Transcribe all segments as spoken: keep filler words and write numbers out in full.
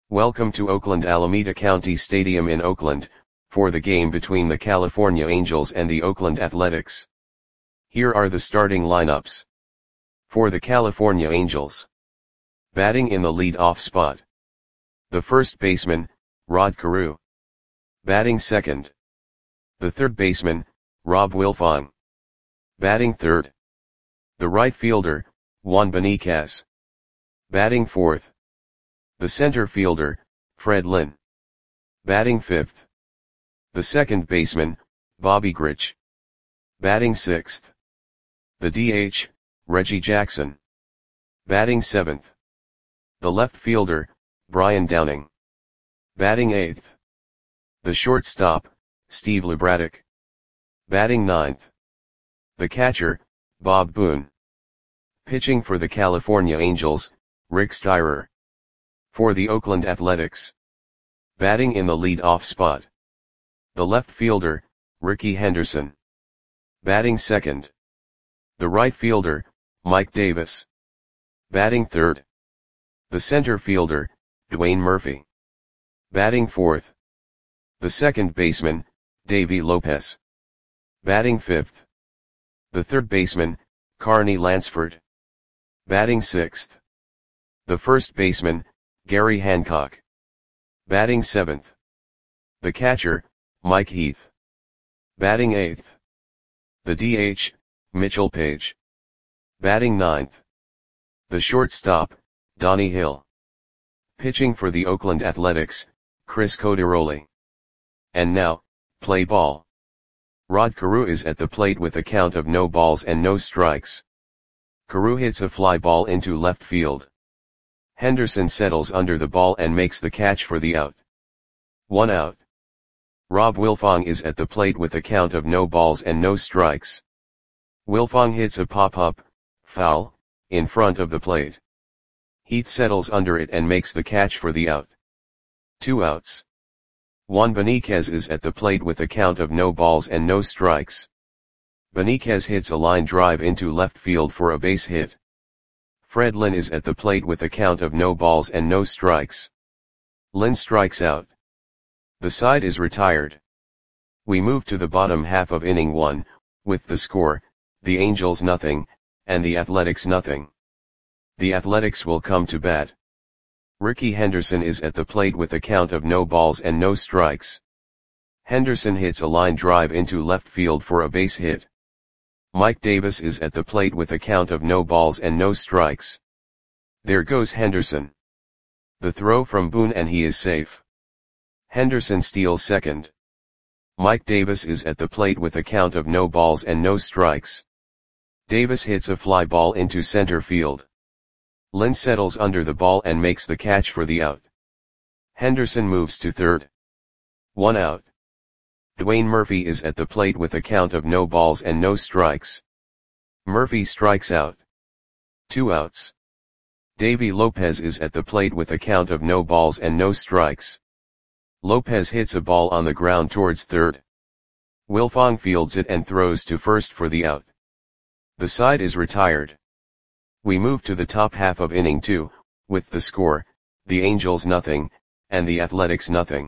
Welcome to Oakland Alameda County Stadium in Oakland, for the game between the California Angels and the Oakland Athletics. Here are the starting lineups. For the California Angels. Batting in the lead-off spot. The first baseman, Rod Carew. Batting second. The third baseman, Rob Wilfong. Batting third. The right fielder, Juan Beniquez. Batting fourth. The center fielder, Fred Lynn. Batting fifth. The second baseman, Bobby Grich. Batting sixth. The D H, Reggie Jackson. Batting seventh. The left fielder, Brian Downing. Batting eighth. The shortstop, Steve Libradek. Batting ninth. The catcher, Bob Boone. Pitching for the California Angels, Rick Steyer. For the Oakland Athletics. Batting in the lead-off spot. The left fielder, Rickey Henderson. Batting second. The right fielder, Mike Davis. Batting third. The center fielder, Dwayne Murphy. Batting fourth. The second baseman, Davey Lopez. Batting fifth. The third baseman, Carney Lansford. Batting sixth. The first baseman, Gary Hancock. Batting seventh. The catcher, Mike Heath. Batting eighth. The D H, Mitchell Page. Batting ninth. The shortstop, Donnie Hill. Pitching for the Oakland Athletics, Chris Coderoli. And now, play ball. Rod Carew is at the plate with a count of no balls and no strikes. Carew hits a fly ball into left field. Henderson settles under the ball and makes the catch for the out. One out. Rob Wilfong is at the plate with a count of no balls and no strikes. Wilfong hits a pop-up, foul, in front of the plate. Heath settles under it and makes the catch for the out. Two outs. Juan Beniquez is at the plate with a count of no balls and no strikes. Beniquez hits a line drive into left field for a base hit. Fred Lynn is at the plate with a count of no balls and no strikes. Lynn strikes out. The side is retired. We move to the bottom half of inning one, with the score, the Angels nothing, and the Athletics nothing. The Athletics will come to bat. Rickey Henderson is at the plate with a count of no balls and no strikes. Henderson hits a line drive into left field for a base hit. Mike Davis is at the plate with a count of no balls and no strikes. There goes Henderson. The throw from Boone and he is safe. Henderson steals second. Mike Davis is at the plate with a count of no balls and no strikes. Davis hits a fly ball into center field. Lynn settles under the ball and makes the catch for the out. Henderson moves to third. One out. Dwayne Murphy is at the plate with a count of no balls and no strikes. Murphy strikes out. Two outs. Davey Lopez is at the plate with a count of no balls and no strikes. Lopez hits a ball on the ground towards third. Wilfong fields it and throws to first for the out. The side is retired. We move to the top half of inning two, with the score, the Angels nothing, and the Athletics nothing.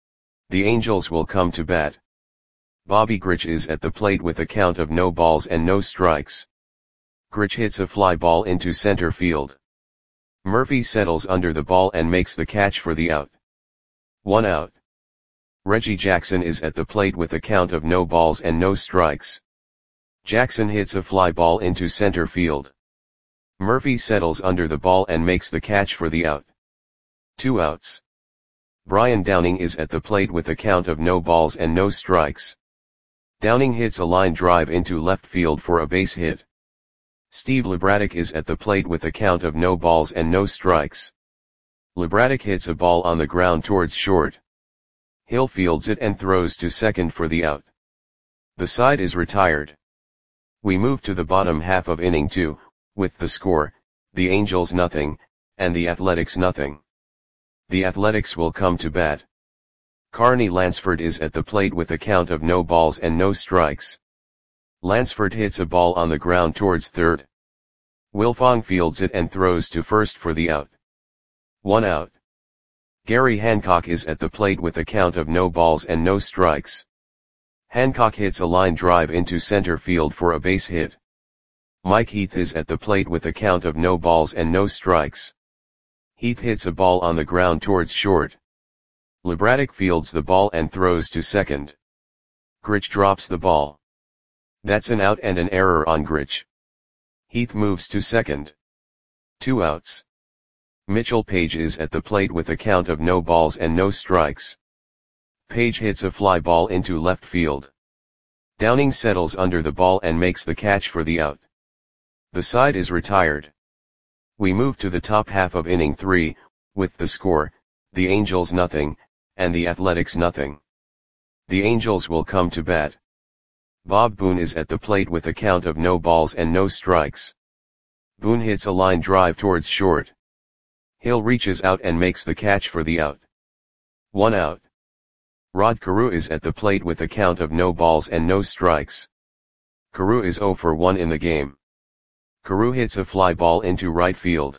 The Angels will come to bat. Bobby Grich is at the plate with a count of no balls and no strikes. Grich hits a fly ball into center field. Murphy settles under the ball and makes the catch for the out. One out. Reggie Jackson is at the plate with a count of no balls and no strikes. Jackson hits a fly ball into center field. Murphy settles under the ball and makes the catch for the out. Two outs. Brian Downing is at the plate with a count of no balls and no strikes. Downing hits a line drive into left field for a base hit. Steve Libradek is at the plate with a count of no balls and no strikes. Libradek hits a ball on the ground towards short. Hill fields it and throws to second for the out. The side is retired. We move to the bottom half of inning two, with the score, the Angels nothing, and the Athletics nothing. The Athletics will come to bat. Carney Lansford is at the plate with a count of no balls and no strikes. Lansford hits a ball on the ground towards third. Wilfong fields it and throws to first for the out. One out. Gary Hancock is at the plate with a count of no balls and no strikes. Hancock hits a line drive into center field for a base hit. Mike Heath is at the plate with a count of no balls and no strikes. Heath hits a ball on the ground towards short. LeBraddock fields the ball and throws to second. Grich drops the ball. That's an out and an error on Grich. Heath moves to second. Two outs. Mitchell Page is at the plate with a count of no balls and no strikes. Page hits a fly ball into left field. Downing settles under the ball and makes the catch for the out. The side is retired. We move to the top half of inning three, with the score, the Angels nothing, and the Athletics nothing. The Angels will come to bat. Bob Boone is at the plate with a count of no balls and no strikes. Boone hits a line drive towards short. Hill reaches out and makes the catch for the out. One out. Rod Carew is at the plate with a count of no balls and no strikes. Carew is oh for one in the game. Carew hits a fly ball into right field.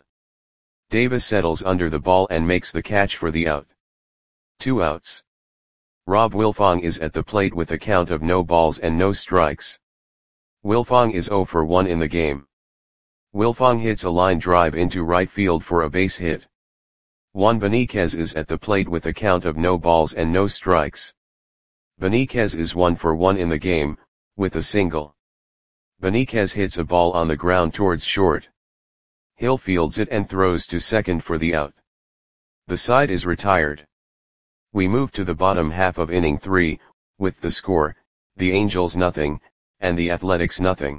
Davis settles under the ball and makes the catch for the out. Two outs. Rob Wilfong is at the plate with a count of no balls and no strikes. Wilfong is oh for one in the game. Wilfong hits a line drive into right field for a base hit. Juan Beniquez is at the plate with a count of no balls and no strikes. Beniquez is one for one in the game, with a single. Beniquez hits a ball on the ground towards short. Hill fields it and throws to second for the out. The side is retired. We move to the bottom half of inning three, with the score, the Angels nothing, and the Athletics nothing.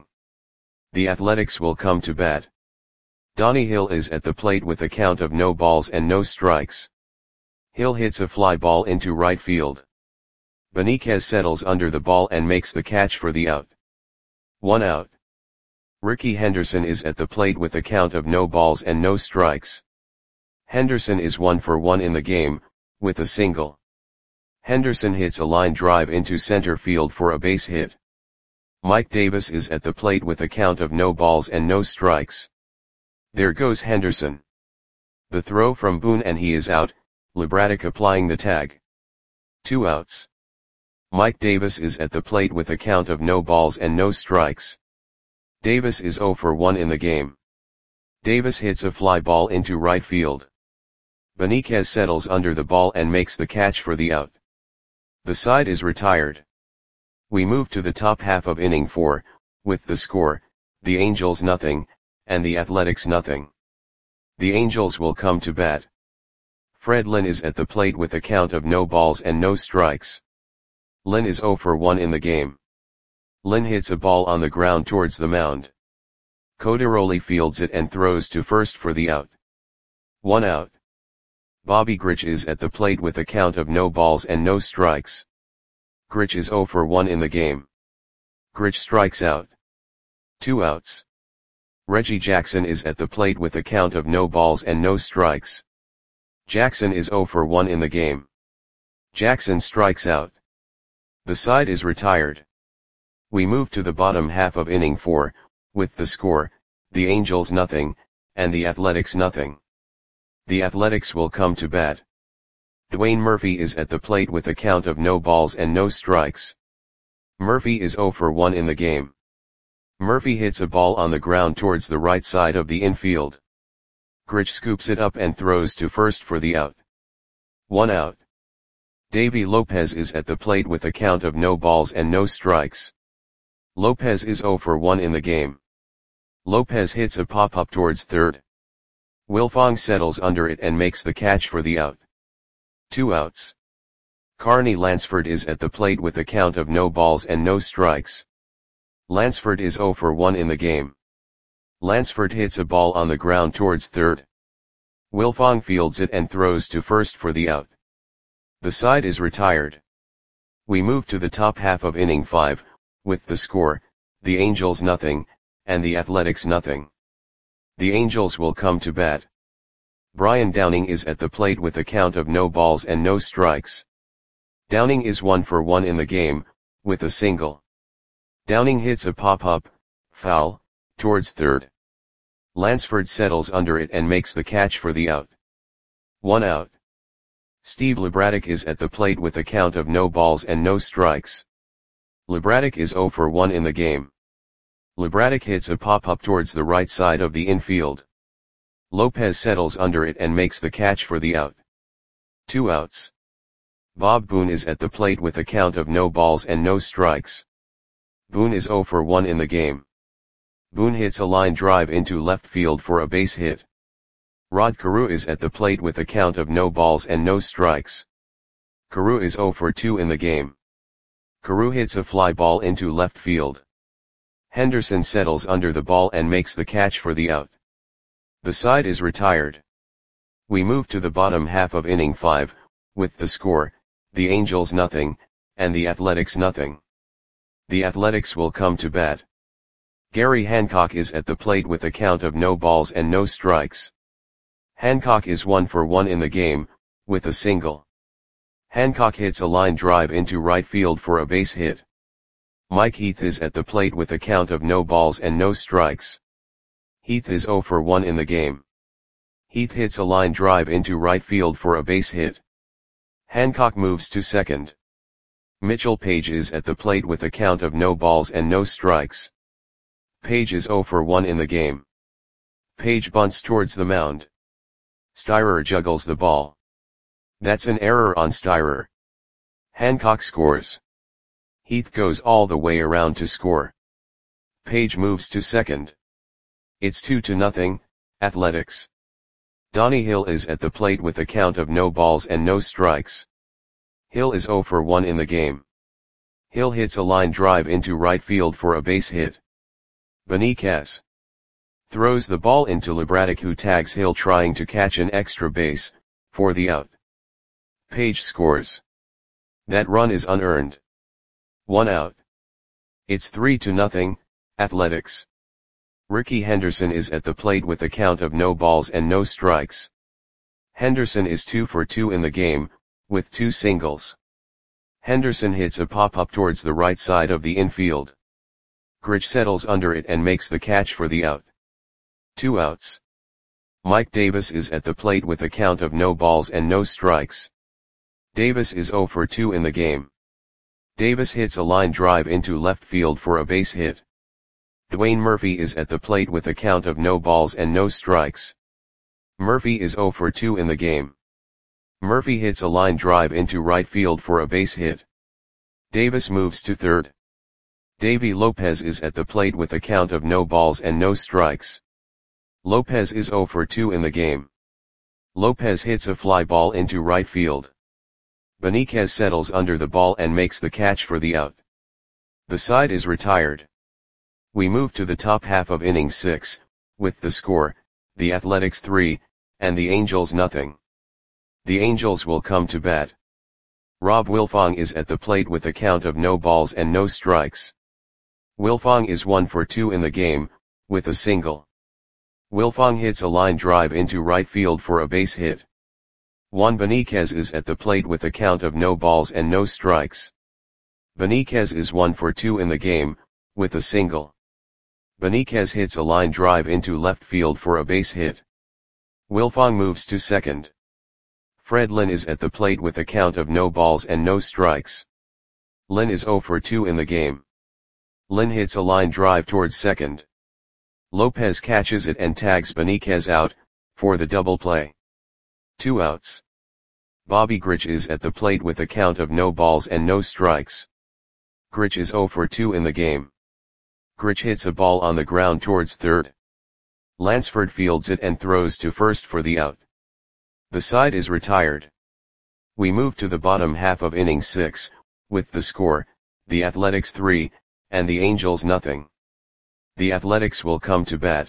The Athletics will come to bat. Donnie Hill is at the plate with a count of no balls and no strikes. Hill hits a fly ball into right field. Beniquez settles under the ball and makes the catch for the out. One out. Ricky Henderson is at the plate with a count of no balls and no strikes. Henderson is one for one in the game, with a single. Henderson hits a line drive into center field for a base hit. Mike Davis is at the plate with a count of no balls and no strikes. There goes Henderson. The throw from Boone and he is out, LeBraddock applying the tag. Two outs. Mike Davis is at the plate with a count of no balls and no strikes. Davis is oh for one in the game. Davis hits a fly ball into right field. Beniquez settles under the ball and makes the catch for the out. The side is retired. We move to the top half of inning four, with the score, the Angels nothing, and the Athletics nothing. The Angels will come to bat. Fred Lynn is at the plate with a count of no balls and no strikes. Lynn is oh for one in the game. Lynn hits a ball on the ground towards the mound. Codaroli fields it and throws to first for the out. One out. Bobby Grich is at the plate with a count of no balls and no strikes. Grich is oh for one in the game. Grich strikes out. Two outs. Reggie Jackson is at the plate with a count of no balls and no strikes. Jackson is oh for one in the game. Jackson strikes out. The side is retired. We move to the bottom half of inning four, with the score, the Angels nothing, and the Athletics nothing. The Athletics will come to bat. Dwayne Murphy is at the plate with a count of no balls and no strikes. Murphy is oh for one in the game. Murphy hits a ball on the ground towards the right side of the infield. Grich scoops it up and throws to first for the out. One out. Davy Lopez is at the plate with a count of no balls and no strikes. Lopez is oh for one in the game. Lopez hits a pop-up towards third. Wilfong settles under it and makes the catch for the out. Two outs. Carney Lansford is at the plate with a count of no balls and no strikes. Lansford is oh for one in the game. Lansford hits a ball on the ground towards third. Wilfong fields it and throws to first for the out. The side is retired. We move to the top half of inning five, with the score, the Angels nothing, and the Athletics nothing. The Angels will come to bat. Brian Downing is at the plate with a count of no balls and no strikes. Downing is one for one in the game, with a single. Downing hits a pop-up, foul, towards third. Lansford settles under it and makes the catch for the out. One out. Steve Libradek is at the plate with a count of no balls and no strikes. Libradek is zero for one in the game. Libradek hits a pop-up towards the right side of the infield. Lopez settles under it and makes the catch for the out. Two outs. Bob Boone is at the plate with a count of no balls and no strikes. Boone is zero for one in the game. Boone hits a line drive into left field for a base hit. Rod Carew is at the plate with a count of no balls and no strikes. Carew is zero for two in the game. Carew hits a fly ball into left field. Henderson settles under the ball and makes the catch for the out. The side is retired. We move to the bottom half of inning five, with the score, the Angels nothing, and the Athletics nothing. The Athletics will come to bat. Gary Hancock is at the plate with a count of no balls and no strikes. Hancock is one for one in the game, with a single. Hancock hits a line drive into right field for a base hit. Mike Heath is at the plate with a count of no balls and no strikes. Heath is zero for one in the game. Heath hits a line drive into right field for a base hit. Hancock moves to second. Mitchell Page is at the plate with a count of no balls and no strikes. Page is zero for one in the game. Page bunts towards the mound. Styrer juggles the ball. That's an error on Styrer. Hancock scores. Heath goes all the way around to score. Page moves to second. It's two to nothing, Athletics. Donnie Hill is at the plate with a count of no balls and no strikes. Hill is zero for one in the game. Hill hits a line drive into right field for a base hit. Benitez throws the ball into Libradek, who tags Hill trying to catch an extra base, for the out. Page scores. That run is unearned. One out. It's three to nothing, Athletics. Ricky Henderson is at the plate with a count of no balls and no strikes. Henderson is two for two in the game, with two singles. Henderson hits a pop-up towards the right side of the infield. Grich settles under it and makes the catch for the out. Two outs. Mike Davis is at the plate with a count of no balls and no strikes. Davis is zero for two in the game. Davis hits a line drive into left field for a base hit. Dwayne Murphy is at the plate with a count of no balls and no strikes. Murphy is zero for two in the game. Murphy hits a line drive into right field for a base hit. Davis moves to third. Davy Lopez is at the plate with a count of no balls and no strikes. Lopez is zero for two in the game. Lopez hits a fly ball into right field. Benitez settles under the ball and makes the catch for the out. The side is retired. We move to the top half of inning six, with the score, the Athletics three, and the Angels nothing. The Angels will come to bat. Rob Wilfong is at the plate with a count of no balls and no strikes. Wilfong is one for two in the game, with a single. Wilfong hits a line drive into right field for a base hit. Juan Benitez is at the plate with a count of no balls and no strikes. Benitez is one for two in the game, with a single. Benitez hits a line drive into left field for a base hit. Wilfong moves to second. Fred Lynn is at the plate with a count of no balls and no strikes. Lynn is zero for two in the game. Lynn hits a line drive towards second. Lopez catches it and tags Benitez out, for the double play. Two outs. Bobby Grich is at the plate with a count of no balls and no strikes. Grich is zero for two in the game. Grich hits a ball on the ground towards third. Lansford fields it and throws to first for the out. The side is retired. We move to the bottom half of inning six, with the score, the Athletics three, and the Angels nothing. The Athletics will come to bat.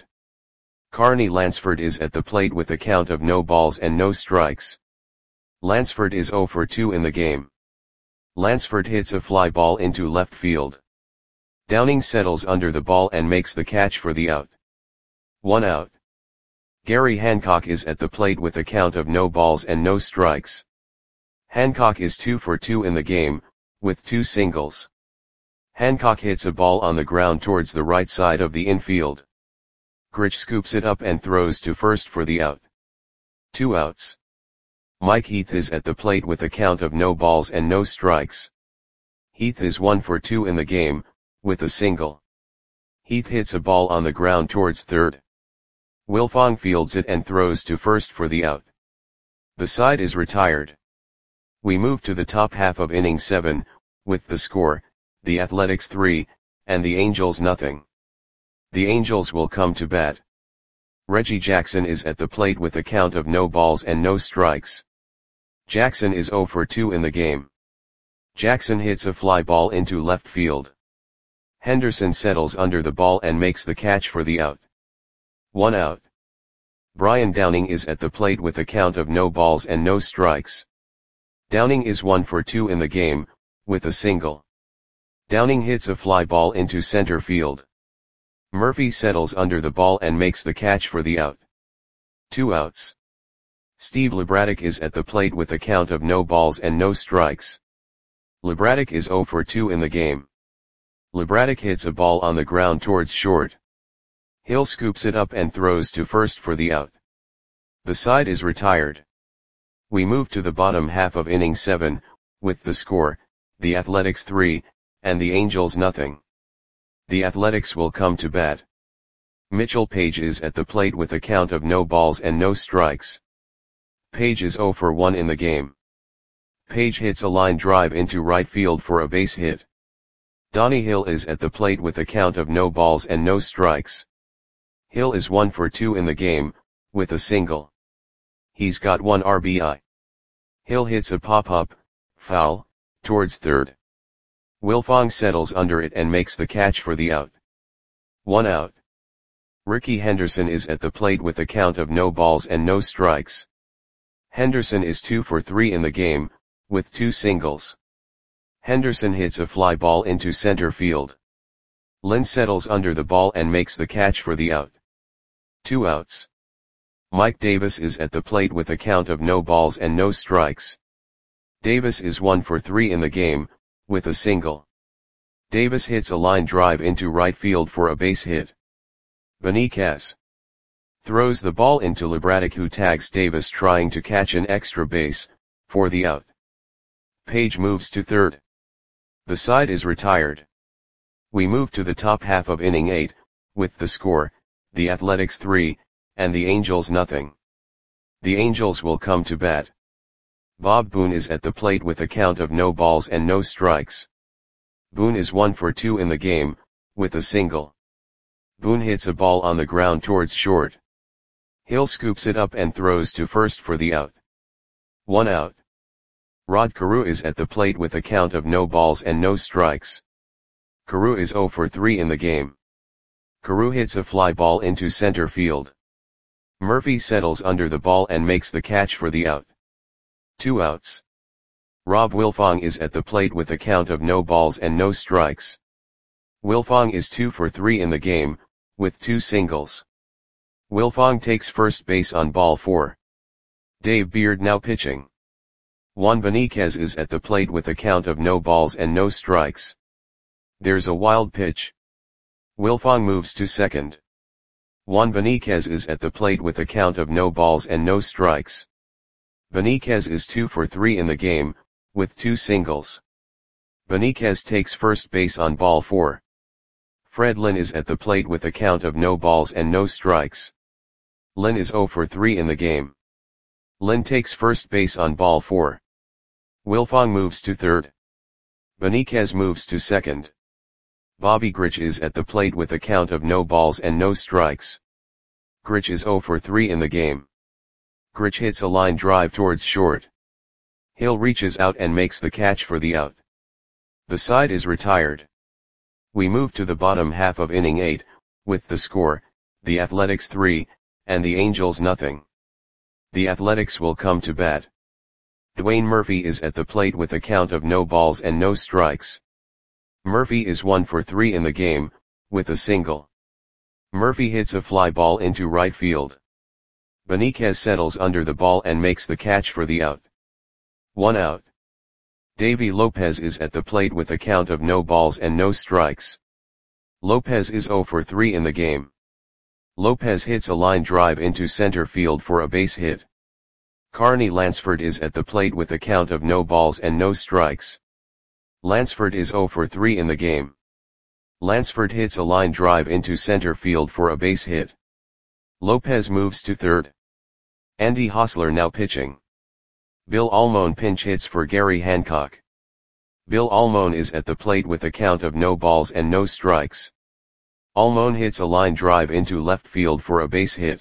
Carney Lansford is at the plate with a count of no balls and no strikes. Lansford is zero for two in the game. Lansford hits a fly ball into left field. Downing settles under the ball and makes the catch for the out. One out. Gary Hancock is at the plate with a count of no balls and no strikes. Hancock is two for two in the game, with two singles. Hancock hits a ball on the ground towards the right side of the infield. Grich scoops it up and throws to first for the out. Two outs. Mike Heath is at the plate with a count of no balls and no strikes. Heath is one for two in the game, with a single. Heath hits a ball on the ground towards third. Wilfong fields it and throws to first for the out. The side is retired. We move to the top half of inning seven, with the score, the Athletics three, and the Angels nothing. The Angels will come to bat. Reggie Jackson is at the plate with a count of no balls and no strikes. Jackson is zero for two in the game. Jackson hits a fly ball into left field. Henderson settles under the ball and makes the catch for the out. One out. Brian Downing is at the plate with a count of no balls and no strikes. Downing is one for two in the game, with a single. Downing hits a fly ball into center field. Murphy settles under the ball and makes the catch for the out. Two outs. Steve LeBraddock is at the plate with a count of no balls and no strikes. LeBraddock is zero for two in the game. LeBraddock hits a ball on the ground towards short. Hill scoops it up and throws to first for the out. The side is retired. We move to the bottom half of inning seven, with the score, the Athletics three, and the Angels nothing. The Athletics will come to bat. Mitchell Page is at the plate with a count of no balls and no strikes. Page is zero for one in the game. Page hits a line drive into right field for a base hit. Donnie Hill is at the plate with a count of no balls and no strikes. Hill is one for two in the game, with a single. He's got one R B I. Hill hits a pop-up, foul, towards third. Wilfong settles under it and makes the catch for the out. One out. Ricky Henderson is at the plate with a count of no balls and no strikes. Henderson is two for three in the game, with two singles. Henderson hits a fly ball into center field. Lynn settles under the ball and makes the catch for the out. Two outs. Mike Davis is at the plate with a count of no balls and no strikes. Davis is one for three in the game, with a single. Davis hits a line drive into right field for a base hit. Benitez throws the ball into LeBraddock, who tags Davis trying to catch an extra base, for the out. Page moves to third. The side is retired. We move to the top half of inning eight, with the score, the Athletics three, and the Angels nothing. The Angels will come to bat. Bob Boone is at the plate with a count of no balls and no strikes. Boone is one for two in the game, with a single. Boone hits a ball on the ground towards short. Hill scoops it up and throws to first for the out. One out. Rod Carew is at the plate with a count of no balls and no strikes. Carew is zero for three in the game. Carew hits a fly ball into center field. Murphy settles under the ball and makes the catch for the out. Two outs. Rob Wilfong is at the plate with a count of no balls and no strikes. Wilfong is two for three in the game, with two singles. Wilfong takes first base on ball four. Dave Beard now pitching. Juan Benitez is at the plate with a count of no balls and no strikes. There's a wild pitch. Wilfong moves to second. Juan Benitez is at the plate with a count of no balls and no strikes. Benitez is two for three in the game, with two singles. Benitez takes first base on ball four. Fred Lynn is at the plate with a count of no balls and no strikes. Lynn is zero for three in the game. Lynn takes first base on ball four. Wilfong moves to third. Benitez moves to second. Bobby Grich is at the plate with a count of no balls and no strikes. Grich is zero for three in the game. Grich hits a line drive towards short. Hill reaches out and makes the catch for the out. The side is retired. We move to the bottom half of inning eight, with the score, the Athletics three, and the Angels nothing. The Athletics will come to bat. Dwayne Murphy is at the plate with a count of no balls and no strikes. Murphy is one for three in the game, with a single. Murphy hits a fly ball into right field. Benitez settles under the ball and makes the catch for the out. One out. Davy Lopez is at the plate with a count of no balls and no strikes. Lopez is zero for three in the game. Lopez hits a line drive into center field for a base hit. Carney Lansford is at the plate with a count of no balls and no strikes. Lansford is zero for three in the game. Lansford hits a line drive into center field for a base hit. Lopez moves to third. Andy Hosler now pitching. Bill Almon pinch hits for Gary Hancock. Bill Almon is at the plate with a count of no balls and no strikes. Almon hits a line drive into left field for a base hit.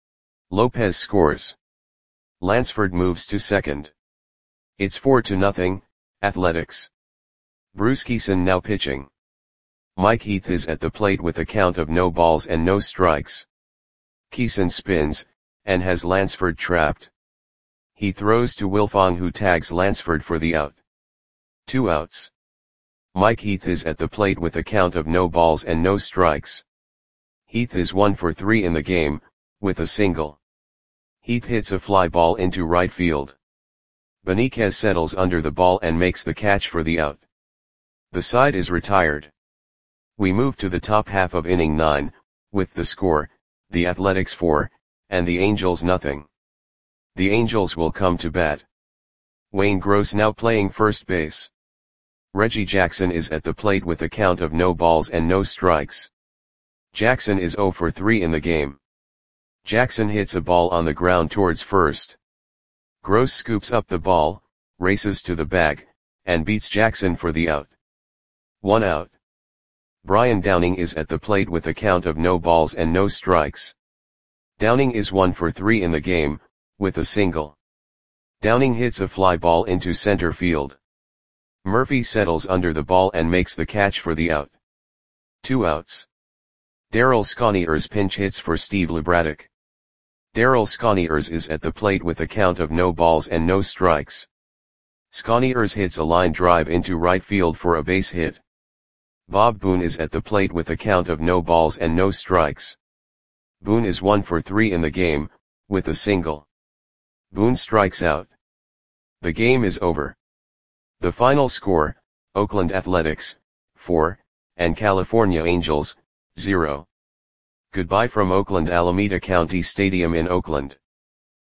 Lopez scores. Lansford moves to second. It's four to nothing, Athletics. Bruce Kison now pitching. Mike Heath is at the plate with a count of no balls and no strikes. Kison spins, and has Lansford trapped. He throws to Wilfong, who tags Lansford for the out. Two outs. Mike Heath is at the plate with a count of no balls and no strikes. Heath is one for three in the game, with a single. Heath hits a fly ball into right field. Beniquez settles under the ball and makes the catch for the out. The side is retired. We move to the top half of inning nine, with the score, the Athletics four, and the Angels nothing. The Angels will come to bat. Wayne Gross now playing first base. Reggie Jackson is at the plate with a count of no balls and no strikes. Jackson is zero for three in the game. Jackson hits a ball on the ground towards first. Gross scoops up the ball, races to the bag, and beats Jackson for the out. One out. Brian Downing is at the plate with a count of no balls and no strikes. Downing is one for three in the game, with a single. Downing hits a fly ball into center field. Murphy settles under the ball and makes the catch for the out. Two outs. Darryl Sconiers pinch hits for Steve LeBraddock. Darryl Sconiers is at the plate with a count of no balls and no strikes. Sconiers hits a line drive into right field for a base hit. Bob Boone is at the plate with a count of no balls and no strikes. Boone is one for three in the game, with a single. Boone strikes out. The game is over. The final score, Oakland Athletics, four, and California Angels, zero. Goodbye from Oakland Alameda County Stadium in Oakland.